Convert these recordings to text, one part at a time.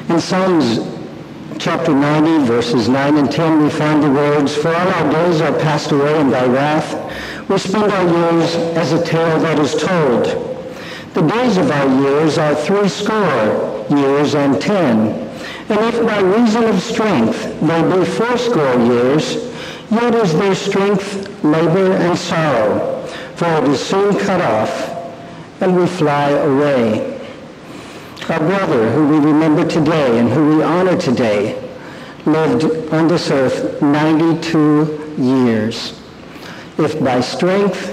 In Psalms chapter 90, verses 9 and 10, we find the words, "For all our days are passed away in thy wrath. We spend our years as a tale that is told. The days of our years are 80 years and 10. And if by reason of strength they be 80 years, yet is their strength labor and sorrow, for it is soon cut off, and we fly away." Our brother, who we remember today and who we honor today, lived on this earth 92 years. If by strength,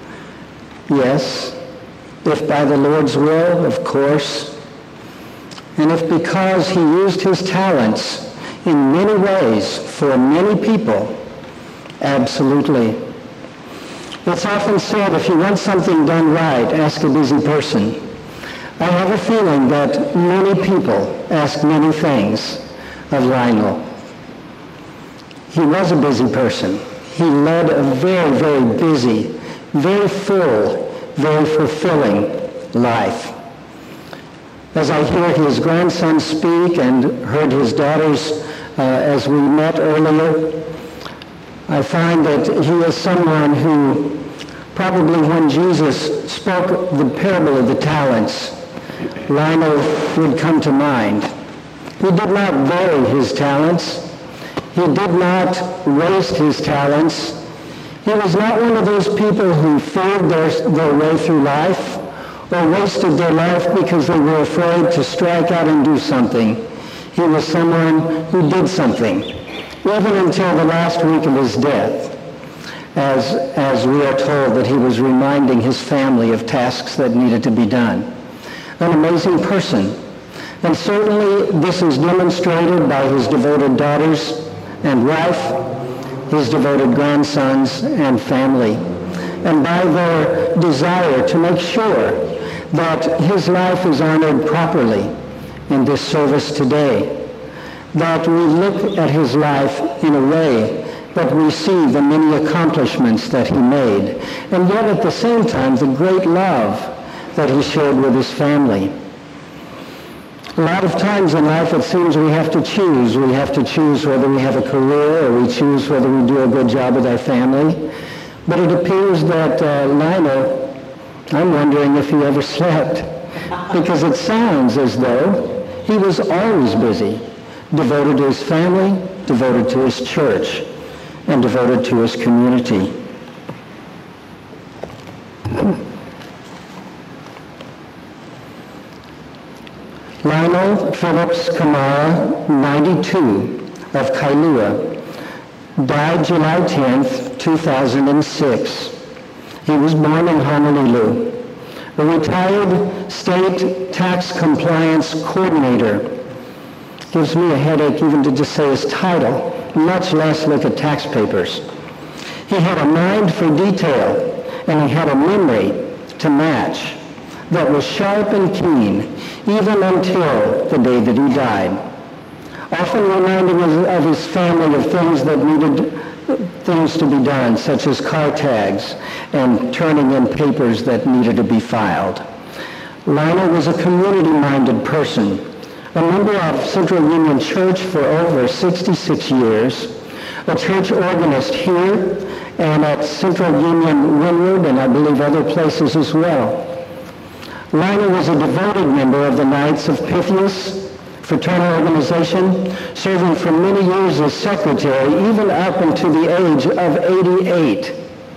yes. If by the Lord's will, of course. And if because he used his talents in many ways for many people, absolutely. It's often said, if you want something done right, ask a busy person. I have a feeling that many people ask many things of Lionel. He was a busy person. He led a very, very busy, very full, very fulfilling life. As I hear his grandson speak and heard his daughters as we met earlier, I find that he is someone who probably when Jesus spoke the parable of the talents, Lionel would come to mind. He did not vary his talents. He did not waste his talents. He was not one of those people who feared their way through life or wasted their life because they were afraid to strike out and do something. He was someone who did something, even until the last week of his death, as we are told that he was reminding his family of tasks that needed to be done. An amazing person. And certainly this is demonstrated by his devoted daughters and wife, his devoted grandsons and family, and by their desire to make sure that his life is honored properly in this service today, that we look at his life in a way that we see the many accomplishments that he made, and yet at the same time the great love that he shared with his family. A lot of times in life it seems we have to choose. We have to choose whether we have a career or we choose whether we do a good job with our family. But it appears that Lionel, I'm wondering if he ever slept, because it sounds as though he was always busy, devoted to his family, devoted to his church, and devoted to his community. Lionel Phillips Kamara, 92, of Kailua, died July 10th, 2006. He was born in Honolulu, a retired state tax compliance coordinator. Gives me a headache even to just say his title, much less look at tax papers. He had a mind for detail, and he had a memory to match that was sharp and keen, even until the day that he died. Often reminding of his family of things that needed things to be done, such as car tags and turning in papers that needed to be filed. Lionel was a community-minded person, a member of Central Union Church for over 66 years, a church organist here and at Central Union Windward, and I believe other places as well. Lionel was a devoted member of the Knights of Pythias fraternal organization, serving for many years as secretary, even up into the age of 88.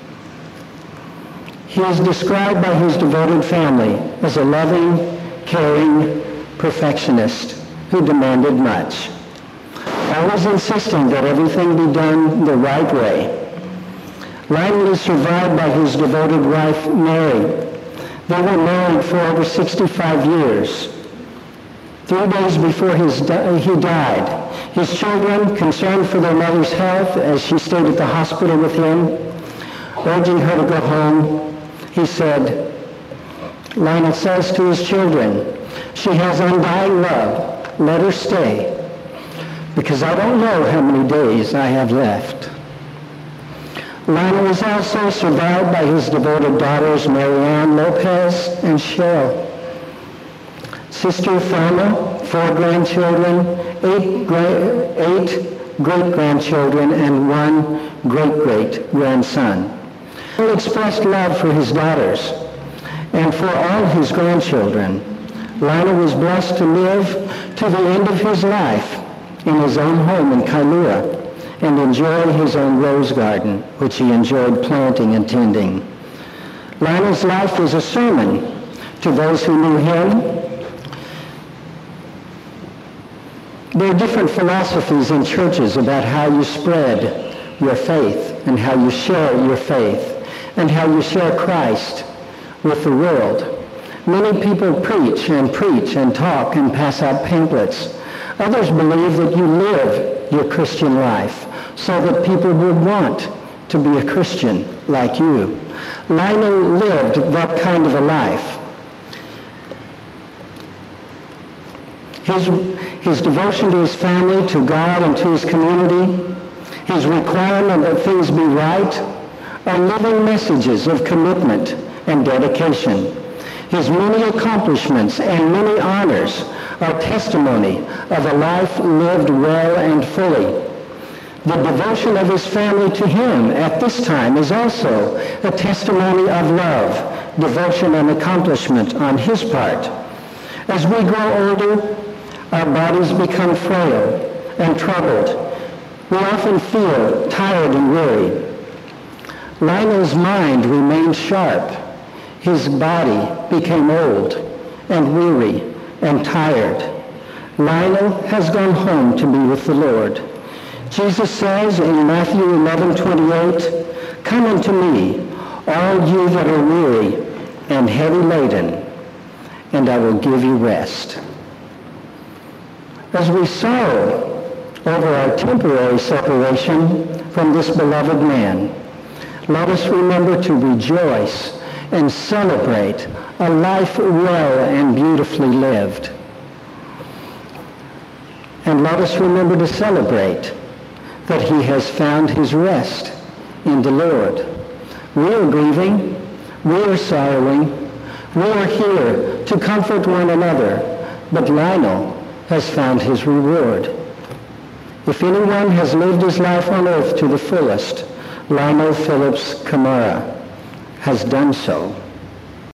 He is described by his devoted family as a loving, caring perfectionist who demanded much, always insisting that everything be done the right way. Lionel is survived by his devoted wife, Mary. They were married for over 65 years. 3 days before he died, his children, concerned for their mother's health as she stayed at the hospital with him, urging her to go home, he said, Lionel says to his children, "She has undying love. Let her stay, because I don't know how many days I have left." Lionel was also survived by his devoted daughters, Marianne Lopez and Cheryl. Sister Thelma 4 grandchildren, 8 great-grandchildren, and 1 great-great-grandson. He expressed love for his daughters and for all his grandchildren. Lionel was blessed to live to the end of his life in his own home in Kailua and enjoy his own rose garden, which he enjoyed planting and tending. Lionel's life was a sermon to those who knew him. There are different philosophies in churches about how you spread your faith and how you share your faith and how you share Christ with the world. Many people preach and talk and pass out pamphlets. Others believe that you live your Christian life so that people would want to be a Christian like you. Lionel lived that kind of a life. His devotion to his family, to God, and to his community, his requirement that things be right, are living messages of commitment and dedication. His many accomplishments and many honors are testimony of a life lived well and fully. The devotion of his family to him at this time is also a testimony of love, devotion, and accomplishment on his part. As we grow older, our bodies become frail and troubled. We often feel tired and weary. Lionel's mind remained sharp. His body became old and weary and tired. Lionel has gone home to be with the Lord. Jesus says in Matthew 11:28, "Come unto me, all you that are weary and heavy laden, and I will give you rest." As we sorrow over our temporary separation from this beloved man, let us remember to rejoice and celebrate a life well and beautifully lived. And let us remember to celebrate that he has found his rest in the Lord. We are grieving, we are sorrowing, we are here to comfort one another, but Lionel has found his reward. If anyone has lived his life on earth to the fullest, Lionel Phillips Camara has done so.